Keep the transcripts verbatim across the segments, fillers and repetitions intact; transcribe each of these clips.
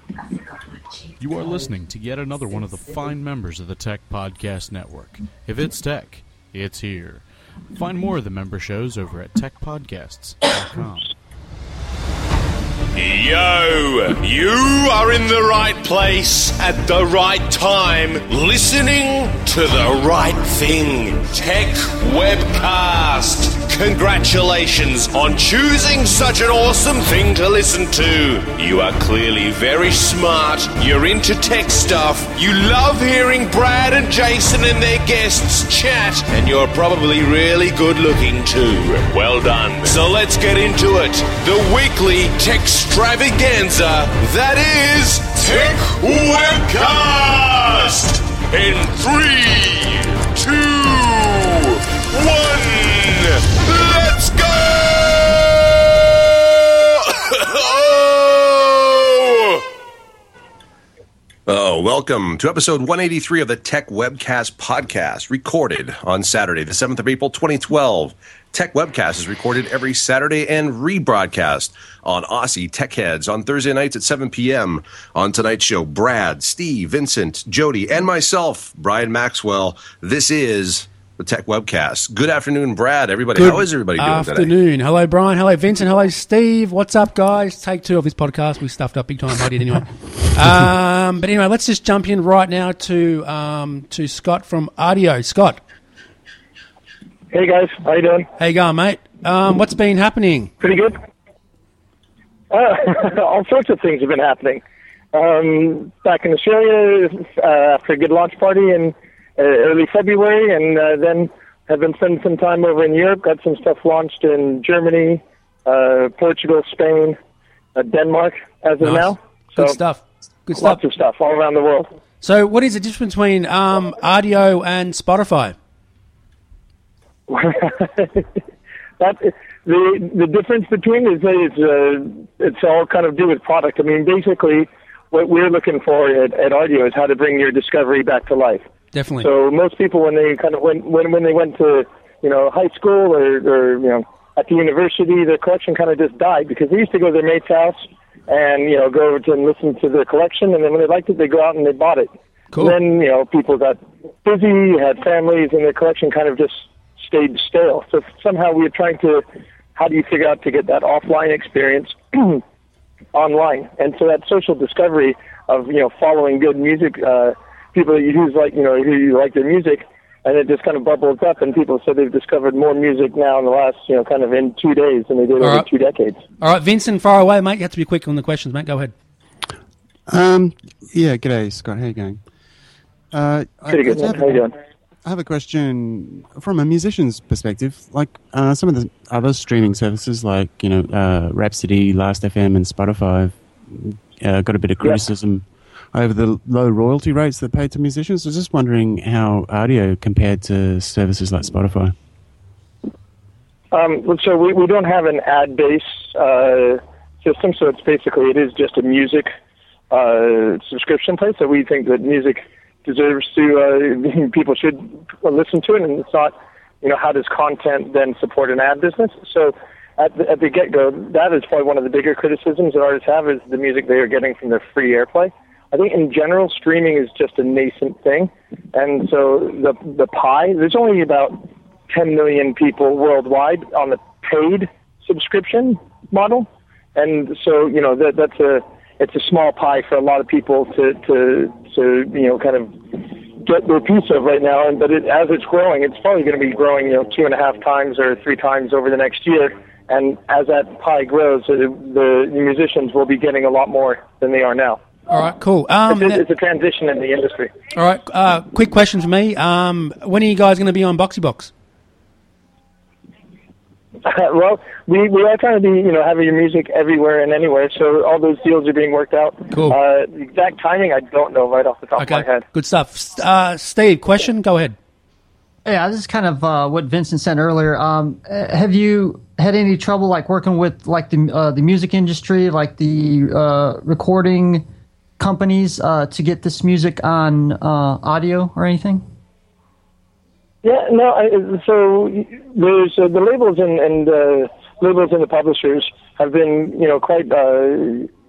You are listening to yet another one of the fine members of the Tech Podcast Network. If it's tech, it's here. Find more of the member shows over at tech podcasts dot com. Yo, you are in the right place at the right time, listening to the right thing. Tech Webcast. Congratulations on choosing such an awesome thing to listen to. You are clearly very smart, you're into tech stuff, you love hearing Brad and Jason and their guests chat, and you're probably really good looking too. Well done. So let's get into it. The weekly tech extravaganza that is Tech Webcast. In three, two, one, let's go! Oh, welcome to episode one eighty-three of the Tech Webcast podcast, recorded on Saturday, the seventh of April, twenty twelve. Tech Webcast is recorded every Saturday and rebroadcast on Aussie Tech Heads on Thursday nights at seven p.m. On tonight's show, Brad, Steve, Vincent, Jody, and myself, Brian Maxwell. This is the Tech Webcast. Good afternoon, Brad. Everybody, Good how is everybody doing afternoon. today? Afternoon. Hello, Brian. Hello, Vincent. Hello, Steve. What's up, guys? Take two of this podcast. We stuffed up big time. I did anyway. um, but anyway, let's just jump in right now to um, to Scott from Audio. Scott. Hey guys, how you doing? How you going, mate? Um, what's been happening? Pretty good. Uh, all sorts of things have been happening. Um, back in Australia uh, after a good launch party in uh, early February, and uh, then have been spending some time over in Europe. Got some stuff launched in Germany, uh, Portugal, Spain, uh, Denmark as of Nice. now. Good So, stuff. Good Lots stuff. of stuff all around the world. So, what is the difference between um, Audio and Spotify? that the the difference between is that it's uh, it's all kind of do with product. I mean, basically, what we're looking for at, at Audio is how to bring your discovery back to life. Definitely. So most people, when they kind of went when when they went to you know high school or, or you know at the university, their collection kind of just died because they used to go to their mate's house and you know go over to and listen to their collection, and then when they liked it, they go out and they bought it. Cool. And then you know people got busy, had families, and their collection kind of just stayed stale. So somehow we are trying to, how do you figure out to get that offline experience online? And so that social discovery of, you know, following good music, uh, people who's like, you know, who you like their music, and it just kind of bubbles up, and people said they've discovered more music now in the last, you know, kind of in two days than they did All over right. two decades. All right, Vincent, far away, mate. You have to be quick on the questions, mate. Go ahead. Um, yeah, g'day, Scott. How you going? Uh, Pretty I, good, I man. have, How you doing? I have a question from a musician's perspective. Like uh, some of the other streaming services, like you know, uh, Rhapsody, Last F M, and Spotify, uh, got a bit of criticism yeah. over the low royalty rates that are paid to musicians. I was just wondering how Audio compared to services like Spotify. Um, so we, we don't have an ad-based uh, system, so it's basically, it is just a music uh, subscription place. So we think that music deserves to, uh, people should listen to it, and it's not, you know, how does content then support an ad business? So at the, at the get-go, that is probably one of the bigger criticisms that artists have is the music they are getting from their free airplay. I think in general, streaming is just a nascent thing, and so the the pie, there's only about ten million people worldwide on the paid subscription model, and so, you know, that that's a, it's a small pie for a lot of people to, to, to you know, kind of get their piece of right now. And but it, as it's growing, it's probably going to be growing, you know, two and a half times or three times over the next year. And as that pie grows, uh, the, the musicians will be getting a lot more than they are now. All right, cool. Um, it's, a, it's a transition in the industry. All right, uh, quick question for me. Um, when are you guys going to be on Boxy Box? Well, we, we are trying to be, you know, having your music everywhere and anywhere, so all those deals are being worked out. Cool. Uh, the exact timing, I don't know right off the top Okay, of my head. good stuff. Uh, Steve, question? Go ahead. Yeah, this is kind of uh, what Vincent said earlier. Um, uh, have you had any trouble, like, working with, like, the uh, the music industry, like the uh, recording companies, uh, to get this music on uh, audio or anything? Yeah, no. I, so there's uh, the labels and, and uh, labels and the publishers have been, you know, quite uh,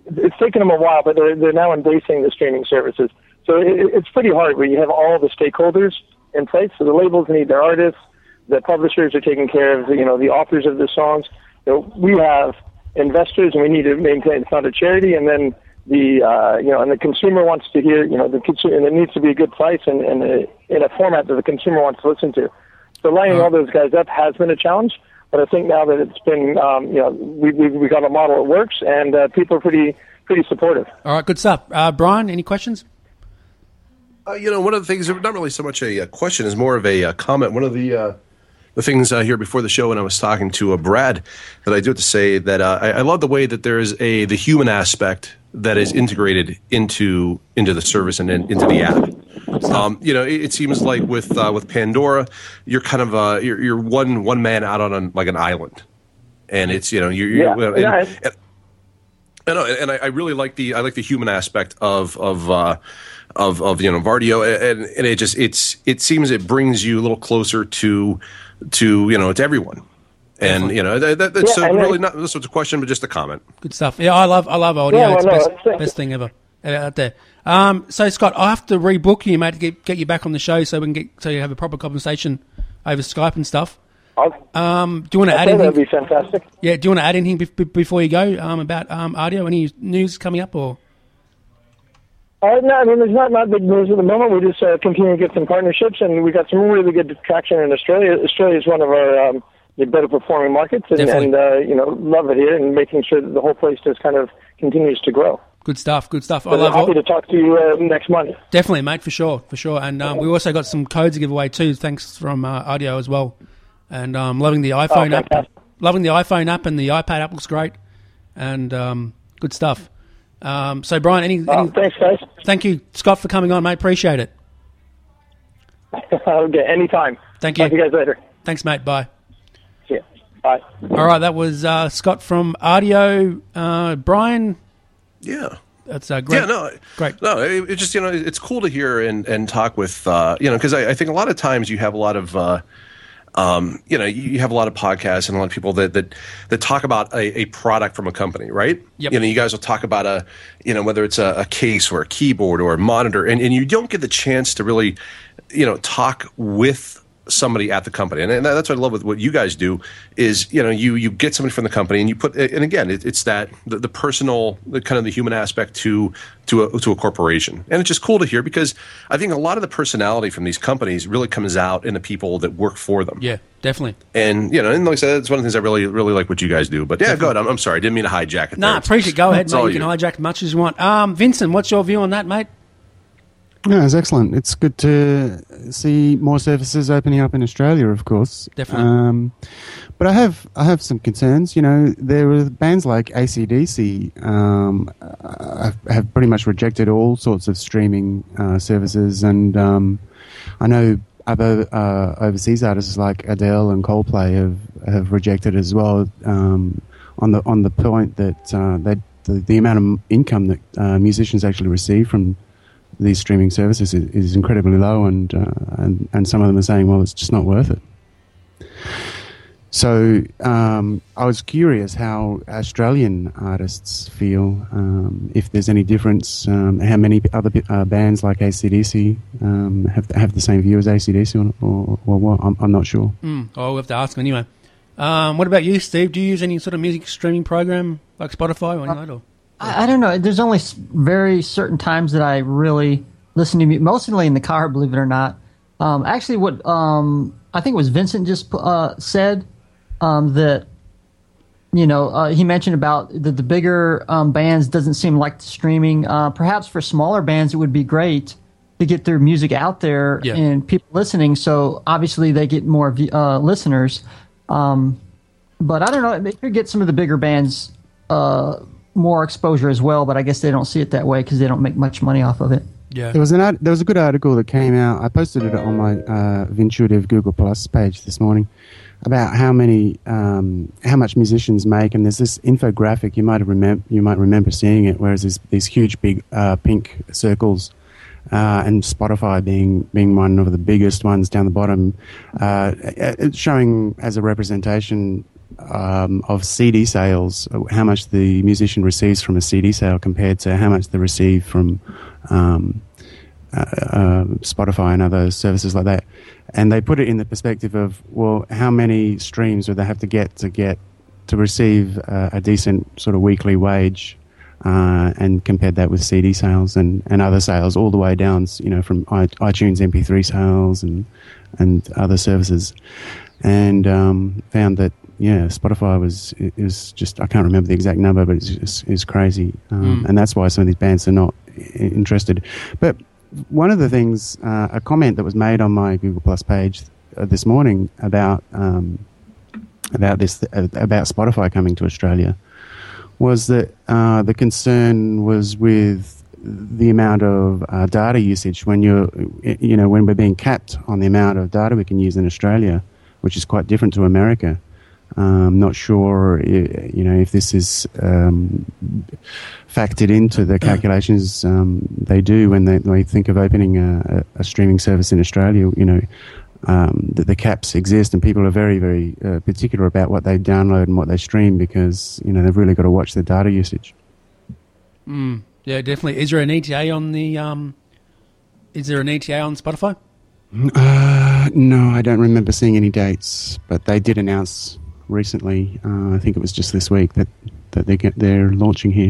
it's taken them a while, but they're they're now embracing the streaming services. So it, it's pretty hard where you have all the stakeholders in place. So the labels need their artists, the publishers are taking care of the, you know, the authors of the songs. You know, we have investors, and we need to maintain. It's not a charity, and then the uh, you know, and the consumer wants to hear, you know, the consumer, and it needs to be a good price and, and a, in a format that the consumer wants to listen to. So lining all those guys up has been a challenge, but I think now that it's been, um, you know, we we we got a model that works, and uh, people are pretty pretty supportive. All right, good stuff. Uh, Brian, any questions? Uh, you know, one of the things, not really so much a, a question, is more of a, a comment. One of the uh, the things uh, here before the show when I was talking to uh, Brad that I do have to say that uh, I, I love the way that there is a the human aspect that is integrated into into the service and in, into the app. Um, you know, it, it seems like with uh, with Pandora, you're kind of uh, you're, you're one one man out on an, like an island, and it's you know you're, you're Yeah, and, yeah. and, and, and I, I really like the I like the human aspect of of uh, of of you know Vardio, and, and it just it's it seems it brings you a little closer to to you know to everyone. And you know that, that, that's Yeah, uh, and really then- not this was a question, but just a comment. Good stuff. Yeah, I love I love audio. Yeah, well, it's no, best, it's- best thing ever uh, out there. Um, so Scott, I have to rebook you, mate, to get, get you back on the show so we can get so you have a proper conversation over Skype and stuff. I'll, Um, do you want to I'll add say that'd anything? be fantastic. Yeah, do you want to add anything be- be- before you go um, about um, audio? Any news coming up or? Uh, no, I mean, there's not, not big news at the moment. We just uh, continue to get some partnerships, and we got some really good traction in Australia. Australia is one of our um, the better performing markets, and, Definitely. and uh, you know, love it here, and making sure that the whole place just kind of continues to grow. Good stuff. Good stuff. I But I'm love happy all, to talk to you uh, next month. definitely, mate, for sure, for sure. And um, we also got some codes to give away too, thanks from uh, audio as well. And um, loving the iPhone app, fantastic. loving the iPhone app, and the iPad app looks great, and um, good stuff. Um, so Brian, any, any Uh, thanks, guys. thank you, Scott, for coming on, mate. Appreciate it. Okay, anytime. Thank you. Talk to you guys later. Thanks, mate. Bye. See ya. Bye. All right, that was uh, Scott from Audio. Uh, Brian, Yeah. that's uh, great. Yeah, no, great. No, it, it just you know it's cool to hear and, and talk with uh, you know because I, I think a lot of times you have a lot of uh, um, you know you you have a lot of podcasts and a lot of people that that, that talk about a, a product from a company, right? Yep. You know, you guys will talk about a you know whether it's a, a case or a keyboard or a monitor, and, and you don't get the chance to really you know talk with somebody at the company, and, and that's what I love with what you guys do is you know you you get somebody from the company and you put and again it, it's that the, the personal the kind of the human aspect to to a, to a corporation, and it's just cool to hear because I think a lot of the personality from these companies really comes out in the people that work for them. Yeah, definitely. And you know, and like I said, it's one of the things I really really like what you guys do. But yeah, go ahead. I'm, I'm sorry, I didn't mean to hijack it. No, there. appreciate it. Go ahead, It's mate. all You can you. hijack as much as you want. Um, Vincent, what's your view on that, mate? No, it's excellent. It's good to see more services opening up in Australia, of course. Definitely. Um, but I have I have some concerns. You know, there are bands like A C D C um, uh, have pretty much rejected all sorts of streaming uh, services, and um, I know other uh, overseas artists like Adele and Coldplay have have rejected as well um, on the on the point that uh, they, the the amount of income that uh, musicians actually receive from these streaming services is, is incredibly low, and, uh, and and some of them are saying, well, it's just not worth it. So um, I was curious how Australian artists feel, um, if there's any difference, um, how many other uh, bands like A C D C um, have have the same view as A C D C, or, or, or what? I'm, I'm not sure. Mm, oh, we'll have to ask them anyway. Um, what about you, Steve? Do you use any sort of music streaming program like Spotify or anything like that? Or? I, I don't know. There's only s- very certain times that I really listen to music, mostly in the car, believe it or not. Um, actually, what um, I think it was Vincent just uh, said um, that, you know, uh, he mentioned about the, the bigger um, bands doesn't seem like streaming. Uh, perhaps for smaller bands, it would be great to get their music out there Yeah. and people listening. So obviously they get more v- uh, listeners. Um, but I don't know. It could get some of the bigger bands uh, more exposure as well. But I guess they don't see it that way because they don't make much money off of it. Yeah. There was an art, there was a good article that came out. I posted it on my uh, Vintuitive Google Plus page this morning about how many um, how much musicians make, and there's this infographic. You might have remem- you might remember seeing it, whereas there's these huge big uh, pink circles. Uh, and Spotify being being one of the biggest ones down the bottom, uh, it's showing as a representation um, of C D sales, how much the musician receives from a C D sale compared to how much they receive from um, uh, uh, Spotify and other services like that. And they put it in the perspective of, well, how many streams would they have to get to get to receive uh, a decent sort of weekly wage, uh, and compared that with C D sales and, and other sales all the way down, you know, from iTunes M P three sales and and other services, and um, found that yeah, Spotify was is just, I can't remember the exact number, but it's just, it's crazy, um, mm. and that's why some of these bands are not interested. But one of the things, uh, a comment that was made on my Google Plus page uh, this morning about um, about this uh, about Spotify coming to Australia was that uh, the concern was with the amount of uh, data usage when you're, you know, when we're being capped on the amount of data we can use in Australia, which is quite different to America. Um, not sure, you know, if this is um, factored into the calculations um, they do when they, they think of opening a, a streaming service in Australia. You know, um, that the caps exist, and people are very, very uh, particular about what they download and what they stream because, you know, they've really got to watch their data usage. Mm, yeah, definitely. Is there an E T A on the? Um, is there an E T A on Spotify? Uh, no, I don't remember seeing any dates, but they did announce recently, uh, I think it was just this week, that, that they get, they're launching here.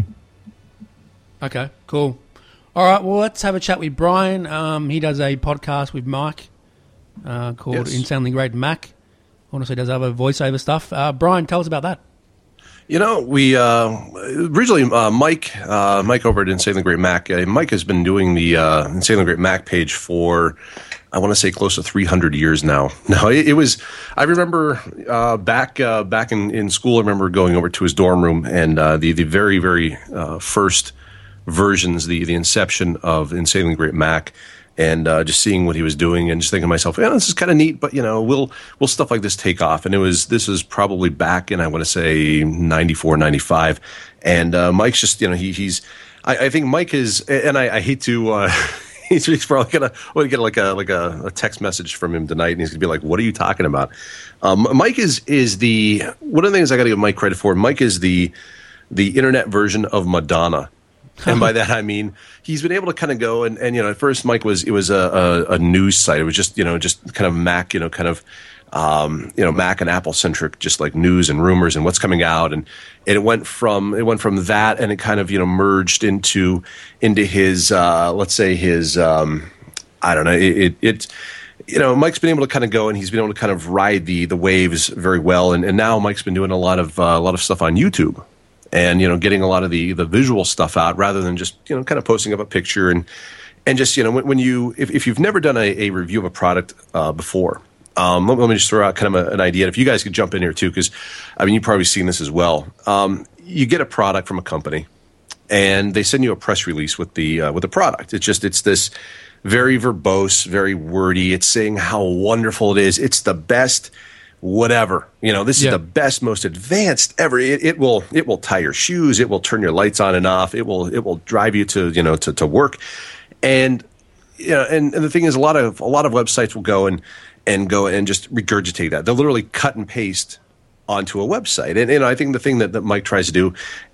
Okay, cool. All right, well, let's have a chat with Brian. Um, he does a podcast with Mike uh, called Yes. Insanely Great Mac. Also does other voiceover stuff. Uh, Brian, tell us about that. You know, we uh, originally uh, Mike, uh, Mike over at Insanely Great Mac. Uh, Mike has been doing the uh, Insanely Great Mac page for, I want to say, close to three hundred years now. No, it, it was. I remember uh, back uh, back in, in school. I remember going over to his dorm room and uh, the the very very uh, first versions, the the inception of Insanely Great Mac. And uh, just seeing what he was doing, and just thinking to myself, "Yeah, this is kind of neat." But you know, will will stuff like this take off? And it was. This is probably back in, I want to say, ninety-four, ninety-five. And uh, Mike's just, you know, he he's. I, I think Mike is, and I, I hate to. Uh, he's, he's probably gonna want to get like a like a, a text message from him tonight, and he's gonna be like, "What are you talking about?" Um, Mike is is the one of the things I got to give Mike credit for. Mike is the the internet version of Madonna. And by that I mean he's been able to kind of go and, and you know, at first Mike was it was a, a, a news site. It was just, you know, just kind of Mac, you know, kind of um, you know, Mac and Apple centric, just like news and rumors and what's coming out, and, and it went from it went from that, and it kind of, you know, merged into into his uh, let's say his um, I don't know it, it, it you know, Mike's been able to kind of go and he's been able to kind of ride the the waves very well, and, and now Mike's been doing a lot of uh, a lot of stuff on YouTube. And, you know, getting a lot of the, the visual stuff out rather than just, you know, kind of posting up a picture. And, and just, you know, when, when you, if, if you've never done a, a review of a product uh, before, um, let, let me just throw out kind of a, an idea. If you guys could jump in here too, because, I mean, you've probably seen this as well. Um, you get a product from a company and they send you a press release with the, uh, with the product. It's just, it's this very verbose, very wordy. It's saying how wonderful it is. It's the best. Whatever, you know, this yeah. is the best, most advanced ever. It, it will, it will tie your shoes. It will turn your lights on and off. It will, it will drive you to, you know, to, to work. And, you know, and, and the thing is, a lot of, a lot of websites will go and, and go and just regurgitate that. They'll literally cut and paste onto a website. And, and I think the thing that, that Mike tries to do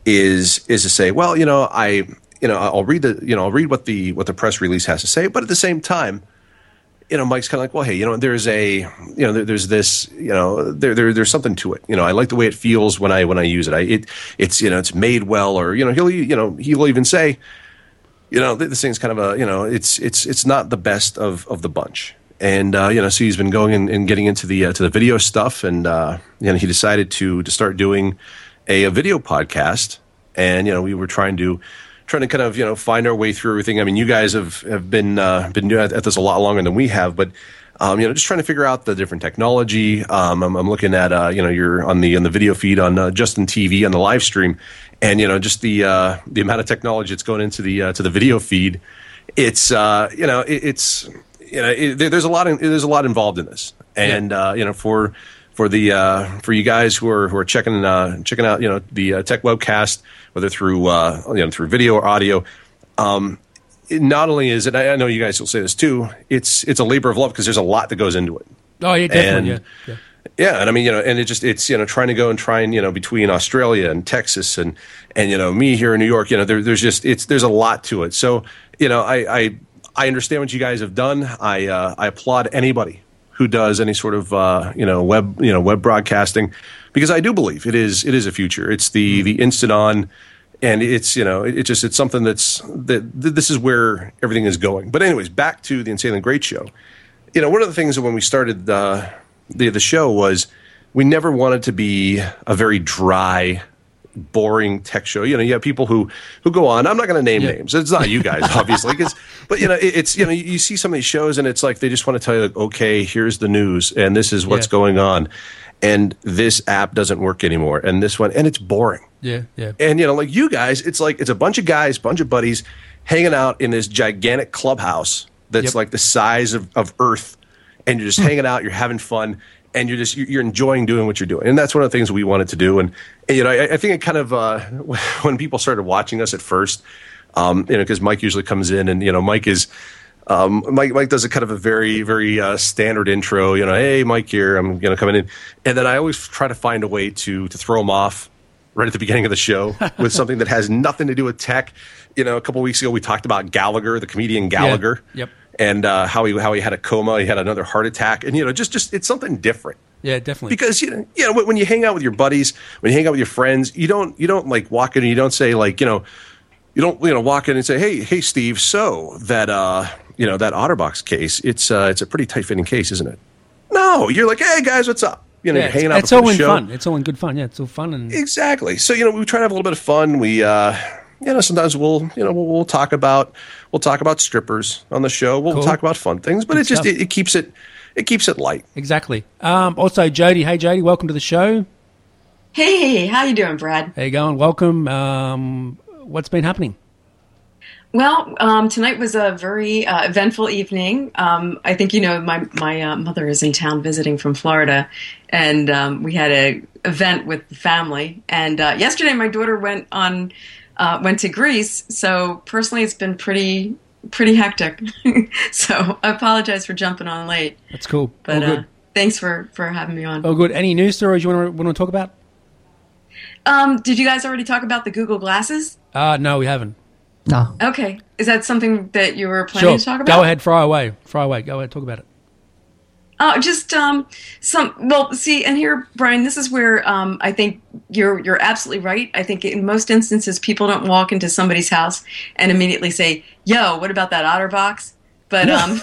is, is to say, well, you know, I, you know, I'll read the, you know, I'll read what the, what the press release has to say, but at the same time, you know, Mike's kind of like, well, hey, you know, there's a, you know, there, there's this, you know, there, there, there's something to it. You know, I like the way it feels when I, when I use it. I, it, it's, you know, it's made well, or, you know, he'll, you know, he'll even say, you know, this thing's kind of a, you know, it's, it's, it's not the best of, of the bunch. And, uh, you know, so he's been going and, and getting into the, uh, to the video stuff. And, uh, you know, he decided to, to start doing a, a video podcast. And, you know, we were trying to, trying to kind of, you know, find our way through everything. I mean, you guys have, have been uh, been doing at this a lot longer than we have, but um, you know, just trying to figure out the different technology. Um, I'm, I'm looking at, uh, you know, you're on the on the video feed on uh, Justin T V on the live stream, and you know, just the uh, the amount of technology that's going into the uh, to the video feed. It's uh, you know, it, it's you know, it, there's a lot in, there's a lot involved in this, and yeah. uh, you know, for for the uh, for you guys who are who are checking uh, checking out, you know, the uh, Tech Webcast, whether through uh, you know, through video or audio. Um, it not only is it, I know you guys will say this too, it's it's a labor of love because there's a lot that goes into it. Oh yeah, definitely. And, yeah. yeah. Yeah, and I mean, you know, and it just it's you know trying to go and try and you know between Australia and Texas and and you know me here in New York, you know, there, there's just it's there's a lot to it. So you know, I I, I understand what you guys have done. I uh, I applaud anybody who does any sort of uh, you know web you know web broadcasting, because I do believe it is it is a future. It's the the instant on, and it's you know it, it just it's something that's that this is where everything is going. But anyways, back to the Insanely Great show. You know, one of the things that when we started uh, the the show was we never wanted to be a very dry, boring tech show. You know, you have people who, who go on. I'm not going to name Yeah. names. It's not you guys, obviously, 'cause, but you know, it, it's you know, you see some of these shows and it's like they just want to tell you, like, okay, here's the news and this is what's Yeah. going on, and this app doesn't work anymore, and this one, and it's boring. Yeah, yeah. And you know, like you guys, it's like it's a bunch of guys, bunch of buddies, hanging out in this gigantic clubhouse that's Yep. like the size of, of Earth, and you're just hanging out, you're having fun, and you're just you're enjoying doing what you're doing. And that's one of the things we wanted to do. And, and you know, I, I think it kind of uh, when people started watching us at first, um, you know, because Mike usually comes in, and you know, Mike is. Um, Mike, Mike does a kind of a very, very uh, standard intro. You know, hey, Mike here. I'm you know coming in, and then I always try to find a way to to throw him off right at the beginning of the show with something that has nothing to do with tech. You know, a couple of weeks ago we talked about Gallagher, the comedian Gallagher, Yep. and uh, how he how he had a coma, he had another heart attack, and you know, just just it's something different. Yeah, definitely. Because you know, you know, when when you hang out with your buddies, when you hang out with your friends, you don't you don't like walk in and you don't say like you know. You don't, you know, walk in and say, "Hey, hey, Steve. So that, uh, you know, that OtterBox case, it's, uh, it's a pretty tight-fitting case, isn't it?" No, you're like, "Hey, guys, what's up?" You know, yeah, you're hanging it's, out. it's before all the in show. fun. It's all in good fun. Yeah, it's all fun and Exactly. So you know, we try to have a little bit of fun. We, uh, you know, sometimes we'll, you know, we'll, we'll talk about, we'll talk about strippers on the show. We'll Cool. talk about fun things, but Good it just stuff. it, it keeps it, it keeps it light. exactly. Um, also, Jody. Hey, Jody. Welcome to the show. Hey, how you doing, Brad? How you going? Welcome. Um, what's been happening? Well, um, tonight was a very uh, eventful evening. Um, I think you know my my uh, mother is in town visiting from Florida, and um, we had a event with the family. And uh, yesterday, my daughter went on uh, went to Greece. So personally, it's been pretty pretty hectic. So I apologize for jumping on late, That's cool. but all good. uh, thanks for for having me on. all good. Any news stories you want to want to talk about? Um, did you guys already talk about the Google Glasses? Uh, no, we haven't. No. Okay, is that something that you were planning Sure. to talk about? Go ahead. Fry away. Fry away. Go ahead. Talk about it. Oh, just um, some. Well, see, and here, Brian, this is where um, I think you're you're absolutely right. I think in most instances, people don't walk into somebody's house and immediately say, "Yo, what about that OtterBox?" But um,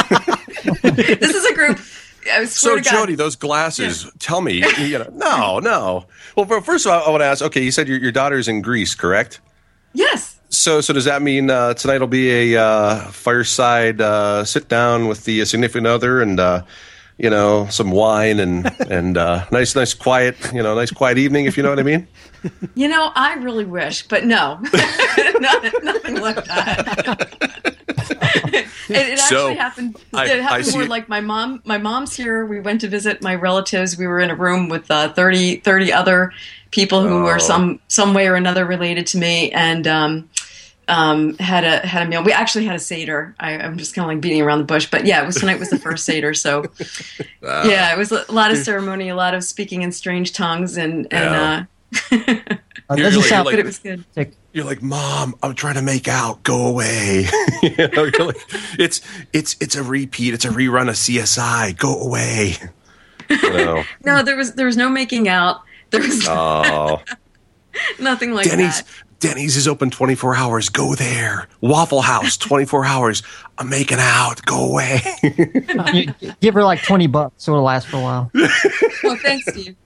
this is a group. I swear So to God, Jody, those glasses. Tell me, you know, no, no. Well, for- first of all, I want to ask. Okay, you said your your daughter's in Greece, correct? yes. So, so does that mean uh, tonight will be a uh, fireside uh, sit down with the significant other and uh, you know some wine and and uh, nice, nice quiet, you know, nice quiet evening, if you know what I mean? You know, I really wish, but no, Not, nothing like that. it, it So, actually happened. I- it I happened see more it. like my mom. My mom's here. We went to visit my relatives. We were in a room with uh, thirty, thirty other people who Oh. were some some way or another related to me, and um, um, had a had a meal. We actually had a seder. I, I'm just kind of like beating around the bush, but yeah, it was tonight was the first seder. So yeah, it was a lot of ceremony, a lot of speaking in strange tongues, and and. Yeah. Uh, Uh, You're- doesn't you're sound like- but it was good. You're like, Mom, I'm trying to make out. Go away. you know, you're like, it's it's it's a repeat. It's a rerun of C S I. Go away. You know. No, there was there was no making out. There was Oh, nothing like Denny's. that. Denny's is open twenty-four hours. Go there. Waffle House, twenty-four hours. I'm making out. Go away. you, give her like twenty bucks, so it'll last for a while. Well, thanks, Steve.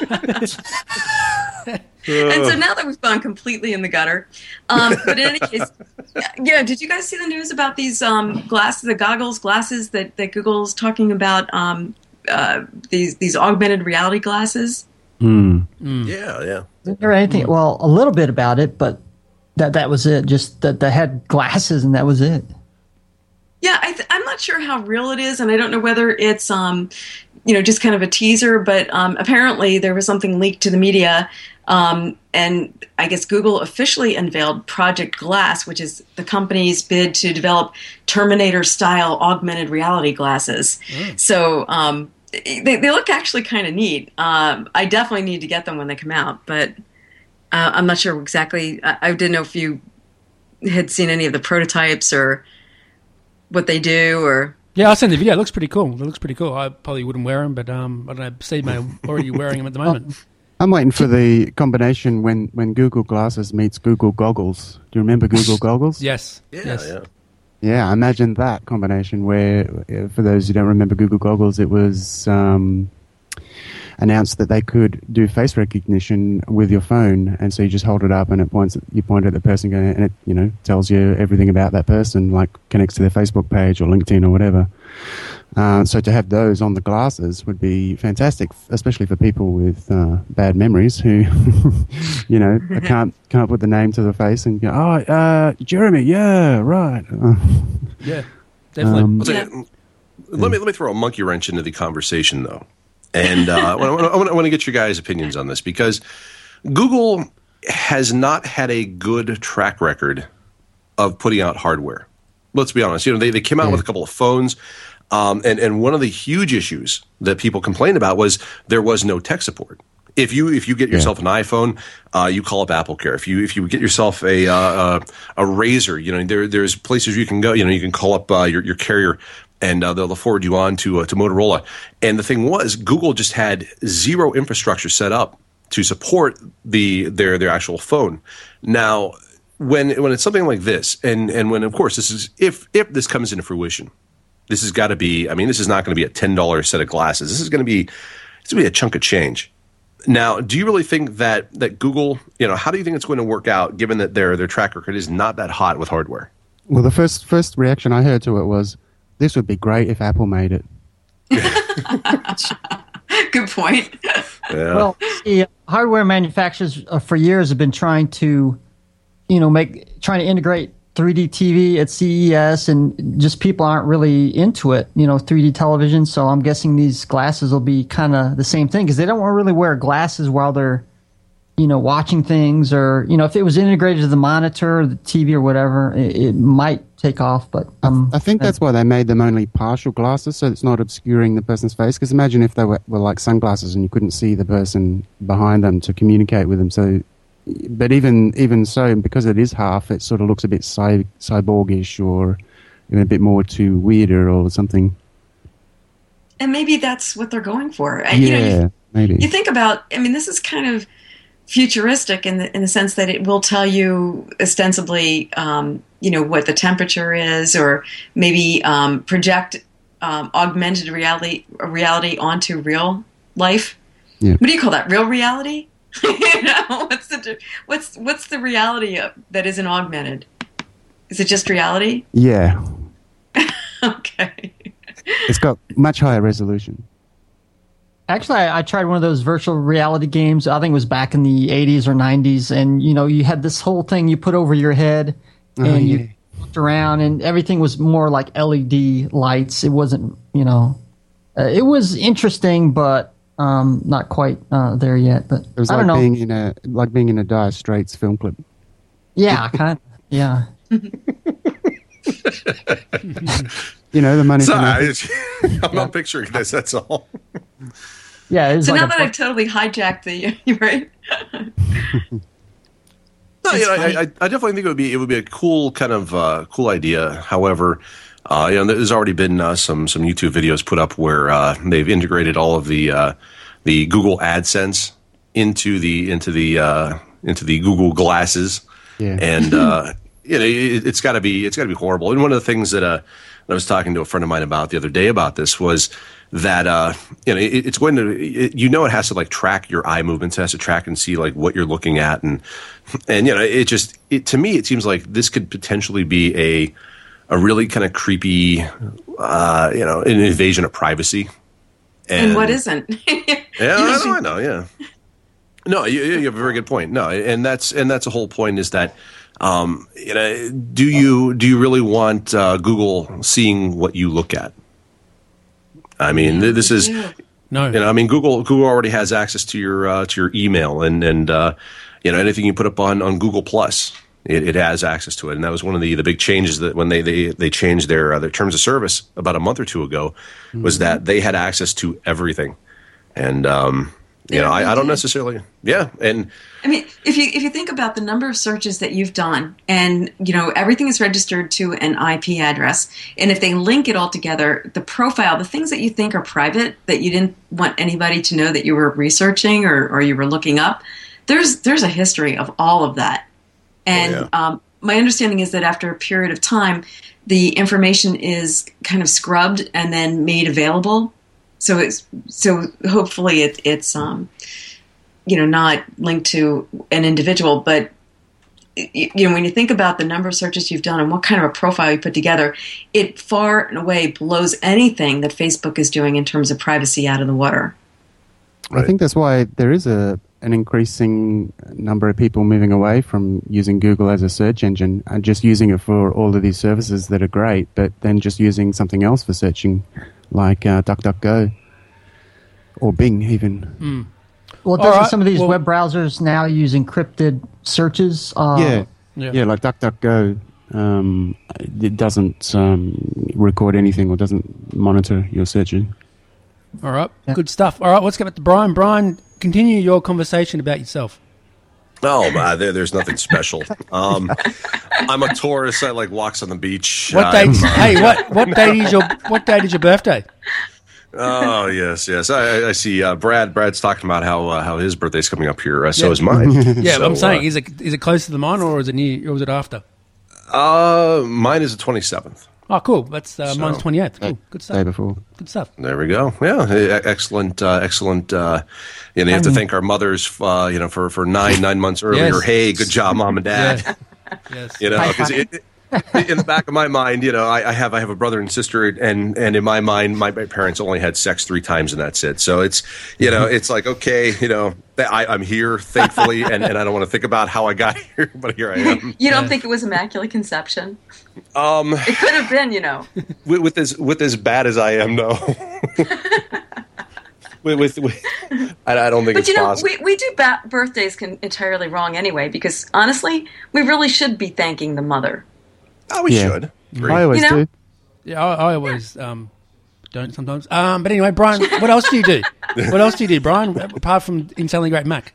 And so now that we've gone completely in the gutter, um, but in any case, yeah, did you guys see the news about these um, glasses, the goggles, glasses that, that Google's talking about, um, uh, these these augmented reality glasses? Yeah, yeah. Didn't hear anything. Well, a little bit about it, but that that was it. Just that they had glasses and that was it. Yeah, I th- I'm not sure how real it is, and I don't know whether it's, um, you know, just kind of a teaser. But um, apparently, there was something leaked to the media, um, and I guess Google officially unveiled Project Glass, which is the company's bid to develop Terminator-style augmented reality glasses. So, um, they, they look actually kind of neat. Um, I definitely need to get them when they come out, but uh, I'm not sure exactly. I, I didn't know if you had seen any of the prototypes or what they do, or yeah, I sent the video. It looks pretty cool. It looks pretty cool. I probably wouldn't wear them, but um, I don't know. Steve may already wearing them at the moment. I'm waiting for the combination when, when Google Glasses meets Google Goggles. Do you remember Google Goggles? Yes. Yeah, yes. yeah. Yeah, imagine that combination where, uh, for those who don't remember Google Goggles, it was um, announced that they could do face recognition with your phone, and so you just hold it up and it points. You point at the person, and it you know tells you everything about that person, like connects to their Facebook page or LinkedIn or whatever. Uh, so to have those on the glasses would be fantastic, especially for people with uh, bad memories who, you know, can't can't put the name to the face and go, oh, uh, Jeremy, yeah, right. Uh, yeah, definitely. Um, I'll tell you, let me let me throw a monkey wrench into the conversation, though, and uh, I want I want to get your guys' opinions on this, because Google has not had a good track record of putting out hardware. Let's be honest. You know, they they came out yeah. with a couple of phones. Um, and, and one of the huge issues that people complained about was there was no tech support. If you if you get yourself yeah. an iPhone, uh, you call up AppleCare. If you if you get yourself a uh, a Razr, you know there there's places you can go. You know you can call up uh, your your carrier, and uh, they'll forward you on to uh, to Motorola. And the thing was, Google just had zero infrastructure set up to support the their their actual phone. Now, when when it's something like this, and and when of course this is if if this comes into fruition. This has got to be, I mean, this is not going to be a ten dollars set of glasses. This is going to be, it's going to be a chunk of change. Now, do you really think that that Google, you know, how do you think it's going to work out, given that their their track record is not that hot with hardware? Well, the first first reaction I heard to it was, this would be great if Apple made it. Good point. Yeah. Well, see, hardware manufacturers uh, for years have been trying to, you know, make trying to integrate three D T V at C E S, and just people aren't really into it, you know, three D television. So I'm guessing these glasses will be kind of the same thing, because they don't want to really wear glasses while they're, you know, watching things, or, you know, if it was integrated to the monitor or the T V or whatever, it, it might take off. But um, I think that's why they made them only partial glasses, so it's not obscuring the person's face. Because imagine if they were, were like sunglasses and you couldn't see the person behind them to communicate with them. So. But even even so, because it is half, it sort of looks a bit cy- cyborgish, or even a bit more too weirder or something. And maybe that's what they're going for. Yeah, you know, you, maybe. You think about, I mean, this is kind of futuristic in the in the sense that it will tell you ostensibly, um, you know, what the temperature is, or maybe um, project um, augmented reality reality onto real life. Yeah. What do you call that? Real reality? You know, what's the what's what's the reality of, that isn't augmented? Is it just reality? Yeah. Okay. It's got much higher resolution. Actually, I, I tried one of those virtual reality games. I think it was back in the eighties or nineties, and you know, you had this whole thing you put over your head, and oh, yeah. you looked around, and everything was more like L E D lights. It wasn't, you know, uh, it was interesting, but. Um, not quite uh, there yet, but it was I like don't know. being in a like being in a Dire Straits film clip. Yeah, kind of. Yeah. You know, the money. Sorry, I'm not picturing this. That's all. Yeah. It was so like now a, that I've totally hijacked the right. No, you know, I, I, I definitely think it would be it would be a cool kind of uh, cool idea. However. Uh, you know, there's already been uh, some some YouTube videos put up where uh, they've integrated all of the uh, the Google AdSense into the into the uh, into the Google glasses, yeah. and uh, you know it, it's got to be it's got to be horrible. And one of the things that uh, I was talking to a friend of mine about the other day about this was that uh, you know it, it's going to it, you know it has to like track your eye movements, it has to track and see like what you're looking at, and and you know it just it, to me it seems like this could potentially be a a really kind of creepy, uh, you know, an invasion of privacy. And, and what isn't? Yeah, I know, I know, yeah. No, you, you have a very good point. No, and that's and that's the whole point is that, um, you know, do you do you really want uh, Google seeing what you look at? I mean, yeah, this is no. You know, I mean, Google Google already has access to your uh, to your email and and uh, you know anything you put up on on Google Plus. it, it has access to it. And that was one of the, the big changes that when they they, they changed their uh, their terms of service about a month or two ago, mm-hmm. was that they had access to everything. And um, you know, I, I don't necessarily, yeah. And I mean, if you if you think about the number of searches that you've done, and you know everything is registered to an I P address, and if they link it all together, the profile, the things that you think are private that you didn't want anybody to know that you were researching or, or you were looking up, there's there's a history of all of that. And oh, yeah. um, my understanding is that after a period of time, the information is kind of scrubbed and then made available. So it's so hopefully it, it's um, you know not linked to an individual, but you know when you think about the number of searches you've done and what kind of a profile you put together, it far and away blows anything that Facebook is doing in terms of privacy out of the water. Right. I think that's why there is a an increasing number of people moving away from using Google as a search engine and just using it for all of these services that are great, but then just using something else for searching, like uh, DuckDuckGo or Bing even. Mm. Well, doesn't right. some of these well, web browsers now use encrypted searches? Uh, yeah. yeah, yeah, like DuckDuckGo. Um, it doesn't um, record anything or doesn't monitor your searching. All right, yeah. Good stuff. All right, let's get back to Brian. Brian, continue your conversation about yourself. Oh, uh, there, there's nothing special. Um, I'm a tourist. I like walks on the beach. What I'm, date? uh, hey, what what date is your what date is your birthday? Oh yes, yes. I, I see. Uh, Brad. Brad's talking about how uh, how his birthday's coming up here. Uh, so Yeah. is mine. Yeah, so, I'm saying, uh, is it is it closer to mine or is it near or is it after? Uh, mine is the twenty-seventh. Oh, cool. That's uh, So- mine's twenty-eighth. Cool. Good Day stuff. before. Good stuff. There we go. Yeah, e- excellent, uh, excellent. Uh, you know, you have to thank our mothers, uh, you know, for, for nine nine months earlier. Yes. Hey, good job, mom and dad. Yes. Yes. You know, because in the back of my mind, you know, I, I have I have a brother and sister, and and in my mind, my, my parents only had sex three times, and that's it. So it's you know, it's like okay, you know, I, I'm here, thankfully, and, and I don't want to think about how I got here, but here I am. You don't think it was immaculate conception? Um, It could have been, you know. with, with as with as bad as I am, no. with, with, with I, I don't think But it's you know, possible. we, we do ba- birthdays can entirely wrong anyway, because honestly, we really should be thanking the mother. oh, we Yeah. should. Agree. I always You know? do. Yeah, I, I always um, don't sometimes. Um, but anyway, Brian, what else do you do? What else do you do, Brian? Apart from Insanely Great Mac.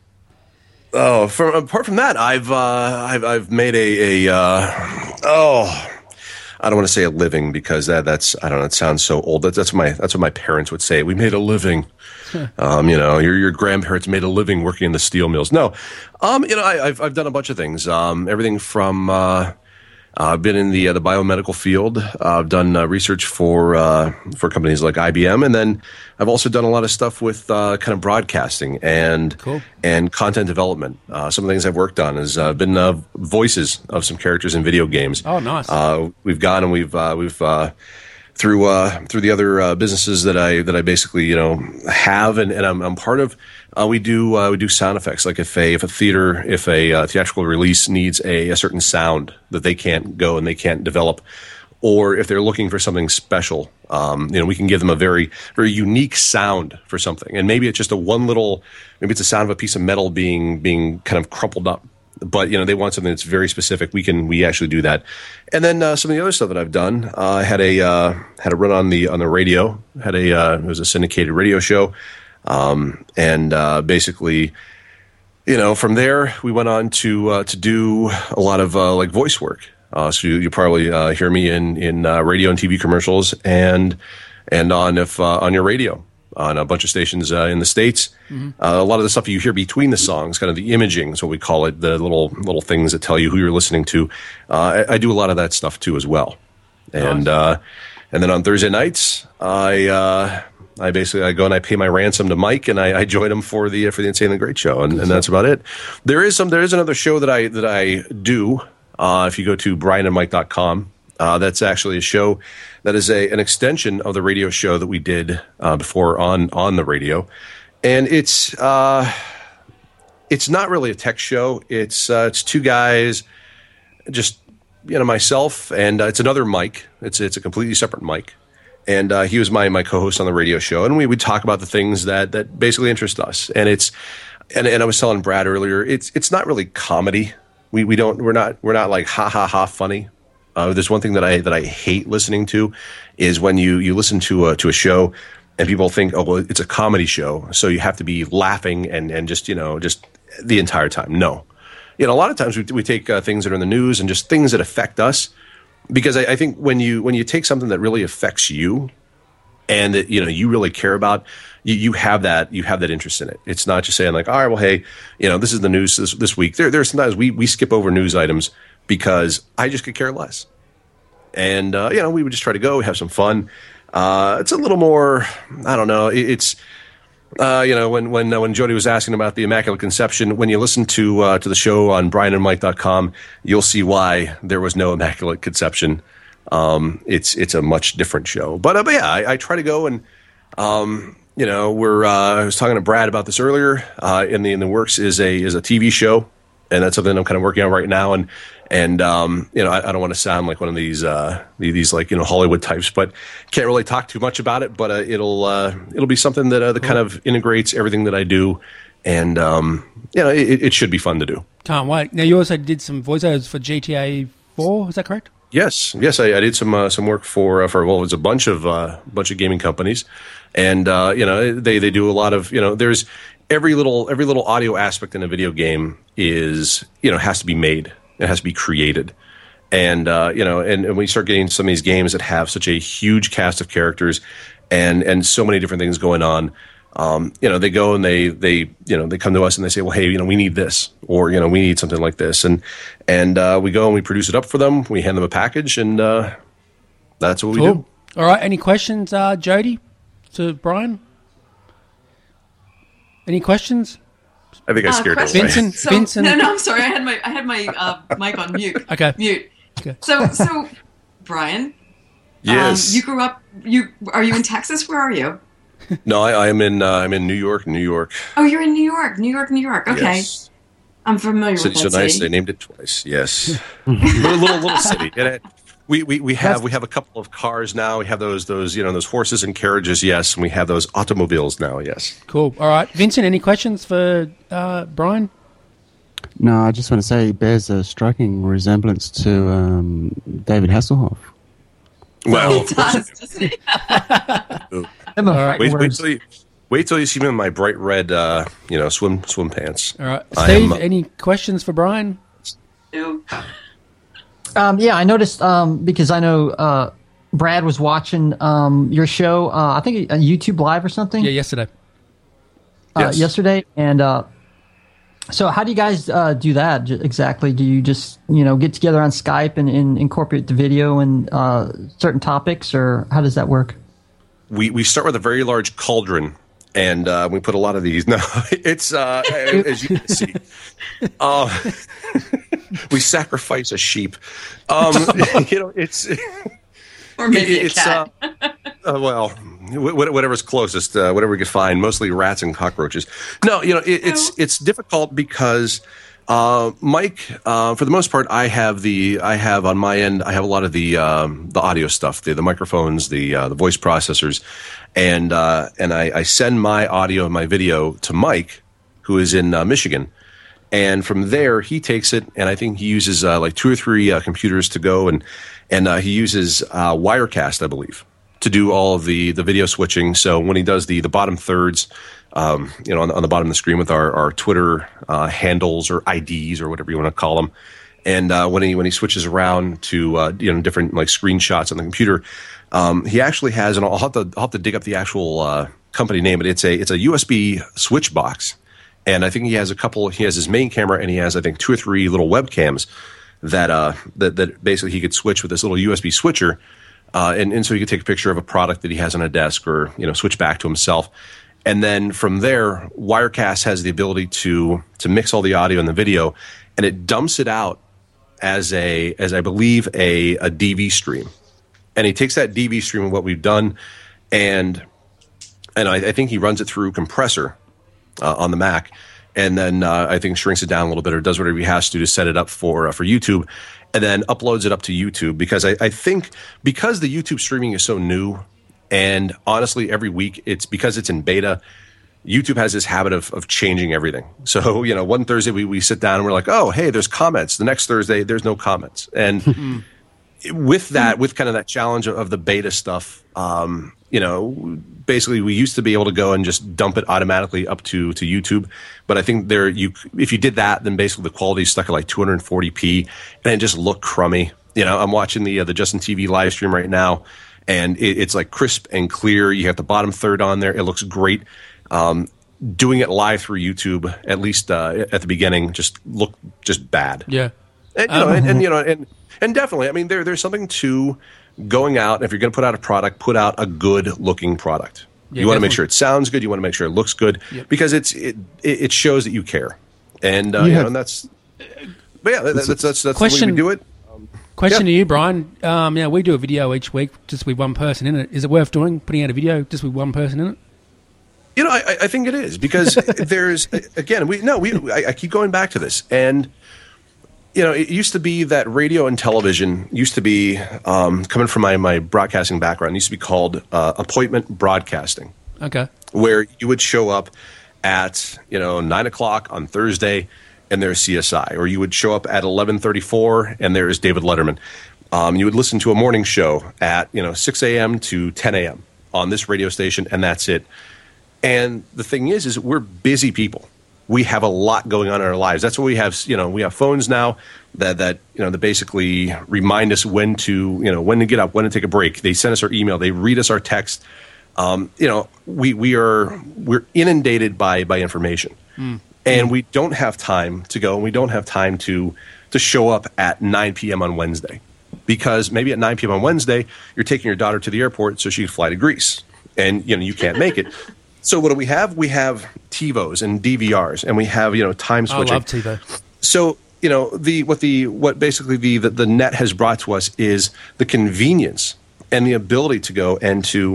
Oh, from, apart from that, I've uh, I've I've made a, a uh, oh, I don't want to say a living because that that's I don't know. It sounds so old. That's that's what my that's what my parents would say. We made a living. um, you know, your your grandparents made a living working in the steel mills. No, um, you know, I, I've I've done a bunch of things. Um, everything from uh, I've been in the uh, the biomedical field. Uh, I've done uh, research for uh, for companies like I B M, and then I've also done a lot of stuff with uh, kind of broadcasting and Cool. and content development. Uh, some of the things I've worked on has uh, been uh, voices of some characters in video games. Oh, nice. Uh, we've gone and we've uh, we've uh, through uh, through the other uh, businesses that I that I basically you know have and, and I'm, I'm part of. Uh, we do uh, we do sound effects. Like if a if a theater if a uh, theatrical release needs a, a certain sound that they can't go and they can't develop, or if they're looking for something special, um, you know, we can give them a very very unique sound for something. And maybe it's just a one little, maybe it's a sound of a piece of metal being being kind of crumpled up. But you know they want something that's very specific. We can we actually do that, and then uh, some of the other stuff that I've done. Uh, I had a uh, had a run on the on the radio. Had a uh, it was a syndicated radio show, um, and uh, basically, you know, from there we went on to uh, to do a lot of uh, like voice work. Uh, so you, you probably uh, hear me in in uh, radio and T V commercials and and on if uh, on your radio. On a bunch of stations uh, in the States. Mm-hmm. Uh, a lot of the stuff you hear between the songs, kind of the imaging is what we call it, the little little things that tell you who you're listening to. Uh, I, I do a lot of that stuff too as well. And Nice. uh, and then on Thursday nights, I uh, I basically I go and I pay my ransom to Mike, and I, I join him for the for the Insanely Great show, and, and that's about it. There is some there is another show that I that I do. Uh, if you go to brian and mike dot com, uh, that's actually a show that is a an extension of the radio show that we did uh, before on on the radio, and it's uh, it's not really a tech show. It's uh, it's two guys, just you know myself, and uh, it's another Mike. It's it's a completely separate Mike, and uh, he was my my co-host on the radio show, and we would talk about the things that that basically interest us. And it's and and I was telling Brad earlier, it's it's not really comedy. We we don't we're not we're not like ha ha ha funny. Uh, there's one thing that I that I hate listening to is when you you listen to a to a show and people think, oh well, it's a comedy show, so you have to be laughing and and just you know just the entire time. No, you know a lot of times we we take uh, things that are in the news and just things that affect us, because I, I think when you when you take something that really affects you and that you know you really care about, you, you have that you have that interest in it. It's not just saying like, all right, well, hey, you know, this is the news this, this week. There there's sometimes we we skip over news items because I just could care less. And, uh, you know, we would just try to go, have some fun. Uh, it's a little more, I don't know, it, it's, uh, you know, when when uh, when Jody was asking about the Immaculate Conception, when you listen to uh, to the show on brian and mike dot com, you'll see why there was no Immaculate Conception. Um, it's it's a much different show. But, uh, but yeah, I, I try to go and, um, you know, we're, uh, I was talking to Brad about this earlier, uh, in the, in the works is a, is a T V show. And that's something I'm kind of working on right now. And, and um, you know, I, I don't want to sound like one of these, uh, these like, you know, Hollywood types, but can't really talk too much about it. But uh, it'll uh, it'll be something that, uh, that kind of integrates everything that I do. And, um, you know, it, it should be fun to do. Can't wait. Now, you also did some voiceovers for G T A four, is that correct? Yes. Yes, I, I did some uh, some work for, uh, for well, it was a bunch of, uh, bunch of gaming companies. And, uh, you know, they, they do a lot of, you know, there's, Every little every little audio aspect in a video game is, you know, has to be made. It has to be created. And, uh, you know, and, and when you start getting some of these games that have such a huge cast of characters and, and so many different things going on, um, you know, they go and they, they, you know, they come to us and they say, well, hey, you know, we need this, or, you know, we need something like this. And, and, uh, we go and we produce it up for them. We hand them a package and, uh, that's what cool. we do. All right. Any questions, uh, Jody, to Brian? Any questions? I think I scared uh, you. Vincent, so, Vincent. No, no, I'm sorry. I had my I had my uh, mic on mute. Okay. Mute. Okay. So, so Brian. Yes. Um, you grew up. You are you in Texas? Where are you? No, I, I am in. Uh, I'm in New York. New York. Oh, you're in New York. New York. New York. Okay. Yes. I'm familiar City with so that nice. city. They named it twice. Yes. little, little little city. And it, we we we have we have a couple of cars now. We have those those you know those horses and carriages. Yes, and we have those automobiles now. Yes. Cool. All right, Vincent. Any questions for uh, Brian? No, I just want to say it bears a striking resemblance to um, David Hasselhoff. Well, He does, doesn't he? All right. wait, wait till you wait till you see me in my bright red uh, you know swim swim pants. All right, I Steve. am, uh, Any questions for Brian? Ew. Um, yeah, I noticed um, because I know uh, Brad was watching um, your show. Uh, I think a YouTube Live or something. Yeah, yesterday. Uh, Yes. Yesterday, and uh, so how do you guys uh, do that j- exactly? Do you just you know get together on Skype and, and incorporate the video and uh, certain topics, or how does that work? we we start with a very large cauldron. And uh, we put a lot of these. No, it's uh, as you can see. Uh, we sacrifice a sheep. Um, you know, it's Or maybe it's a cat. Uh, uh, well, wh- whatever's closest, uh, whatever we could find. Mostly rats and cockroaches. No, you know, it, it's it's difficult because uh, Mike, uh, for the most part, I have the I have on my end. I have a lot of the um, the audio stuff, the the microphones, the uh, the voice processors. And uh, and I, I send my audio and my video to Mike, who is in uh, Michigan, and from there he takes it, and I think he uses uh, like two or three uh, computers to go, and and uh, he uses uh, Wirecast, I believe, to do all of the the video switching. So when he does the the bottom thirds, um, you know, on, on the bottom of the screen with our our Twitter uh, handles or I Ds or whatever you want to call them, and uh, when he when he switches around to uh, you know different like screenshots on the computer. Um, he actually has, and I'll have to I'll have to dig up the actual uh, company name, but it's a it's a U S B switch box, and I think he has a couple. He has his main camera, and he has I think two or three little webcams that uh that that basically he could switch with this little U S B switcher, uh, and and so he could take a picture of a product that he has on a desk, or you know switch back to himself, and then from there, Wirecast has the ability to to mix all the audio and the video, and it dumps it out as a as I believe a a D V stream. And he takes that D V stream of what we've done, and and I, I think he runs it through compressor uh, on the Mac, and then uh, I think shrinks it down a little bit or does whatever he has to to set it up for uh, for YouTube, and then uploads it up to YouTube. Because I, I think because the YouTube streaming is so new, and honestly every week it's because it's in beta, YouTube has this habit of of changing everything. So, you know, one Thursday we, we sit down and we're like, oh, hey, there's comments. The next Thursday, there's no comments. And with that, with kind of that challenge of, of the beta stuff, um, you know, basically we used to be able to go and just dump it automatically up to, to YouTube. But I think there, you if you did that, then basically the quality is stuck at like two forty p and it just looked crummy. You know, I'm watching the uh, the Justin T V live stream right now, and it, it's like crisp and clear. You have the bottom third on there. It looks great. Um, doing it live through YouTube, at least uh, at the beginning, just looked just bad. Yeah. And, you know, and, and you know, and and definitely, I mean, there there's something to going out. If you're going to put out a product, put out a good looking product. Yeah, you want to make definitely. sure it sounds good. You want to make sure it looks good, Yep. because it's it it shows that you care. And uh, You you know, have- and that's but yeah, that, that's that's that's the way Question- we do it. Question Yeah. to you, Brian. Um, yeah, we do a video each week just with one person in it. Is it worth doing, putting out a video just with one person in it? You know, I, I think it is, because there's again, we no, we I, I keep going back to this, and you know, it used to be that radio and television used to be um, coming from my my broadcasting background. It used to be called uh, appointment broadcasting, Okay. where you would show up at you know nine o'clock on Thursday, and there's C S I, or you would show up at eleven thirty-four, and there's David Letterman. Um, you would listen to a morning show at you know six a.m. to ten a.m. on this radio station, and that's it. And the thing is, is we're busy people. We have a lot going on in our lives. That's why we have, you know, we have phones now that, that, you know, that basically remind us when to, you know, when to get up, when to take a break. They send us our email. They read us our text. Um, you know, we, we are, we're inundated by, by information. Mm. And we don't have time to go, and we don't have time to, to show up at nine p.m. on Wednesday, because maybe at nine p.m. on Wednesday, you're taking your daughter to the airport so she can fly to Greece, and, you know, you can't make it. So what do we have? We have TiVos and D V Rs, and we have, you know, time I switching. love TiVo. So, you know, the what the what basically the, the the net has brought to us is the convenience and the ability to go and to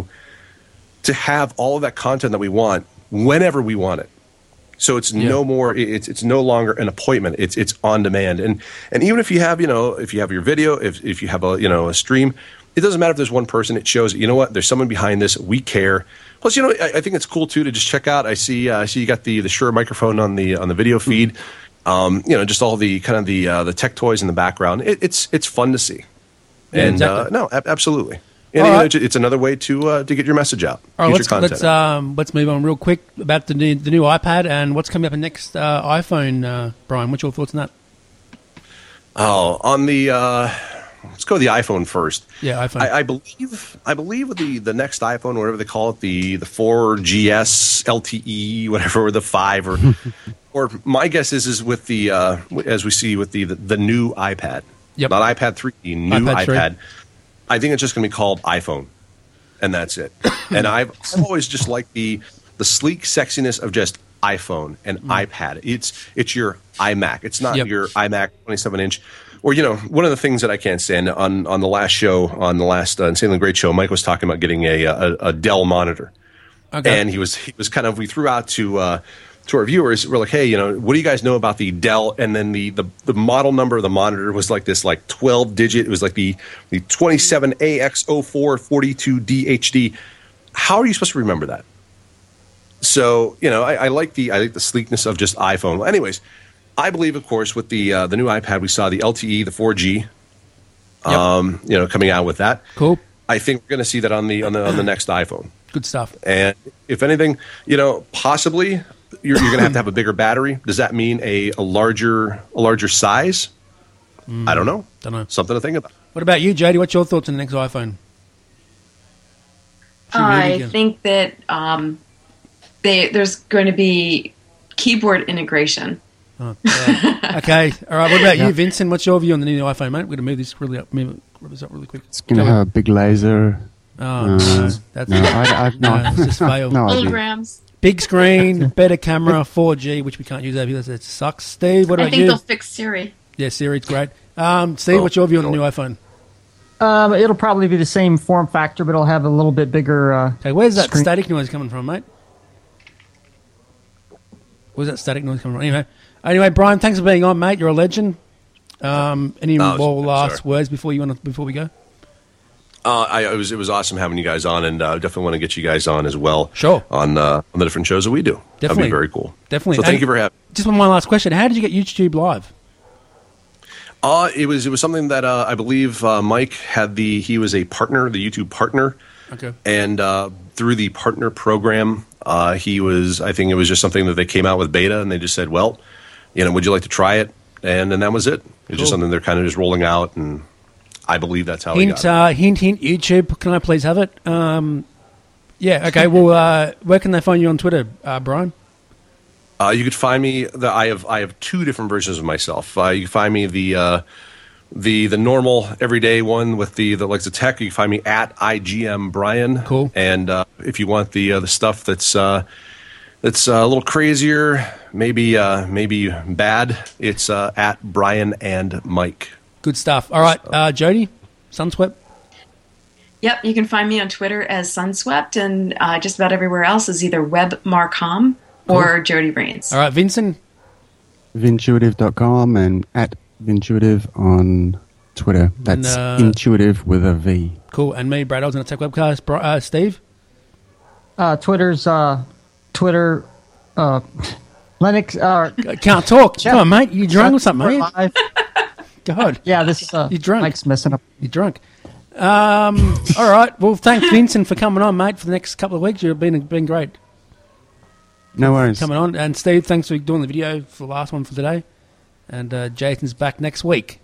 to have all of that content that we want whenever we want it. So it's Yeah. no more. It's it's no longer an appointment. It's it's on demand. And and even if you have, you know, if you have your video, if if you have a you know a stream, it doesn't matter if there's one person. It shows, you know what, there's someone behind this. We care. Plus, you know, I, I think it's cool too to just check out. I see, uh, I see you got the the Shure microphone on the on the video feed. Um, you know, just all the kind of the uh, the tech toys in the background. It, it's it's fun to see. Yeah, and exactly. uh, no, ab- absolutely. And All you know, right. it's, it's another way to uh, to get your message out. All right, get let's your content let's out. um let's move on real quick about the new the new iPad and what's coming up in next uh, iPhone. Uh, Brian, what's your thoughts on that? Oh, on the uh, let's go with the iPhone first. Yeah, iPhone. I, I believe I believe with the, the next iPhone, whatever they call it, the the four G S L T E, whatever, or the five, or or my guess is is with the uh, as we see with the the, the new iPad, Yep. not iPad three, the new iPad three. iPad. I think it's just going to be called iPhone, and that's it. And I've, I've always just liked the the sleek sexiness of just iPhone and iPad. It's it's your iMac. It's not Mm. Yep. your iMac twenty-seven inch. Or, you know, one of the things that I can't stand on, on the last show, on the last uh, Insanely Great show, Mike was talking about getting a a, a Dell monitor, Okay. and he was he was kind of we threw out to uh, to our viewers. We're like, hey, you know, what do you guys know about the Dell? And then the the, the model number of the monitor was like this, like twelve digit. It was like the the twenty-seven A X zero four forty-two D H D. How are you supposed to remember that? So, you know, I, I like the I like the sleekness of just iPhone. Well, anyways, I believe, of course, with the uh, the new iPad, we saw the L T E, the four G, um, you know, coming out with that. Cool. I think we're going to see that on the on the on the next iPhone. Good stuff. And if anything, you know, possibly you're, you're going to have to have a bigger battery. Does that mean a, a larger a larger size? I don't know. Don't know. Something to think about. What about you, Jody? What's your thoughts on the next iPhone? She really I can- think that um, they, there's going to be keyboard integration. Oh, yeah. Okay. All right. What about you, Vincent? What's your view on the new iPhone, mate? We're going to move this really up, move this up really quick. It's going to Go on. have a big laser. Oh, Uh, no. That's no, I, I've no, not. it's just failed. no idea. Holograms. Big screen, better camera, four G, which we can't use over here. That sucks. Steve, what I about think you? they'll fix Siri. Yeah, Siri's great. Um, Steve, Oh, what's your view on the no. new iPhone? Um, it'll probably be the same form factor, but it'll have a little bit bigger. Uh, Okay, where's that screen. static noise coming from, mate? Where's that static noise coming from? Anyway, anyway, Brian, thanks for being on, mate. You're a legend. Um, any Oh, more I'm last sorry. words before you want to, before we go? Uh, I, it was it was awesome having you guys on, and uh, definitely want to get you guys on as well. Sure. On uh, on the different shows that we do. Definitely. That'd be very cool. Definitely. So thank And you for having. Just one last question: how did you get YouTube Live? Uh, it was it was something that uh, I believe uh, Mike had the he was a partner, the YouTube partner. Okay. And uh, through the partner program, uh, he was I think it was just something that they came out with beta, and they just said, well, you know, would you like to try it? And then that was it. It was Cool. just something they're kind of just rolling out, and I believe that's how he Hint, got it. uh, hint, hint. YouTube. Can I please have it? Um, yeah. Okay. Well, uh, where can they find you on Twitter, uh, Brian? Uh, you could find me. The, I have I have two different versions of myself. Uh, you can find me the uh, the the normal everyday one with the the like the tech. You can find me at I G M Brian. Cool. And uh, if you want the uh, the stuff that's uh, that's uh, a little crazier, maybe uh, maybe bad, it's uh, at Brian and Mike. Good stuff. All right, uh, Jody, Sunswept. Yep, you can find me on Twitter as Sunswept, and uh, just about everywhere else is either WebMarcom or Jody Brains. All right, Vincent. Vintuitive dot com and at Vintuitive on Twitter. That's And, uh, intuitive with a V. Cool. And me, Brad, I was going to Tech Webcast. Bri- Uh, Steve. Uh, Twitter's uh, Twitter. Uh, Linux. Uh, Can't talk. Come on, mate. You drunk or something, mate? Live. God. Yeah, this is uh, You're drunk. Mike's messing up. You're drunk. Um, all right. Well, thanks, Vincent, for coming on, mate, for the next couple of weeks. You've been, been great No worries. coming on. And Steve, thanks for doing the video for the last one for today. And uh, Jason's back next week.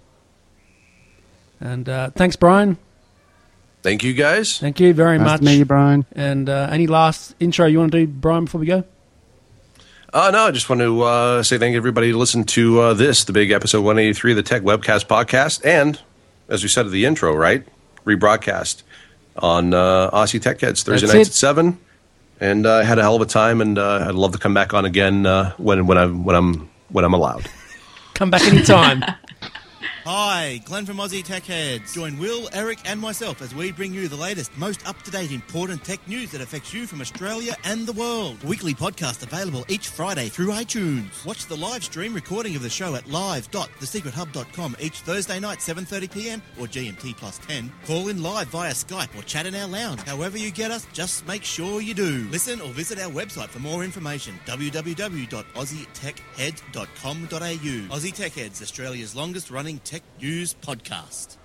And uh, thanks, Brian. Thank you, guys. Thank you very Nice much. to meet you, Brian. And uh, any last intro you want to do, Brian, before we go? Uh, no, I just want to uh, say thank you, everybody, to listen to uh, this, the big episode one eighty-three of the Tech Webcast podcast. And, as we said at the intro, right, rebroadcast on uh, Aussie Tech Heads Thursday That's nights it. at seven. And uh, I had a hell of a time, and uh, I'd love to come back on again uh, when when I'm when I'm when I'm allowed. Come back anytime. Hi, Glenn from Aussie Tech Heads. Join Will, Eric and myself as we bring you the latest, most up-to-date important tech news that affects you from Australia and the world. A weekly podcast available each Friday through iTunes. Watch the live stream recording of the show at live dot the secret hub dot com each Thursday night, seven thirty p.m. or G M T plus ten. Call in live via Skype or chat in our lounge. However you get us, just make sure you do. Listen or visit our website for more information, w w w dot aussie tech head dot com dot a u. Aussie Tech Heads, Australia's longest-running tech news podcast.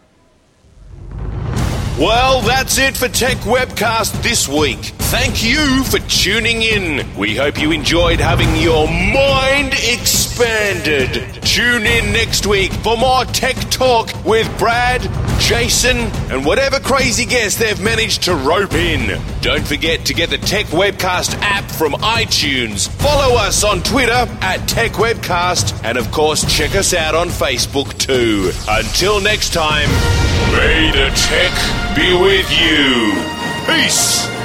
Well, that's it for Tech Webcast this week. Thank you for tuning in. We hope you enjoyed having your mind expanded. Tune in next week for more tech talk with Brad, Jason, and whatever crazy guest they've managed to rope in. Don't forget to get the Tech Webcast app from iTunes. Follow us on Twitter at Tech Webcast, and of course check us out on Facebook too. Until next time, may the tech be with you. Peace.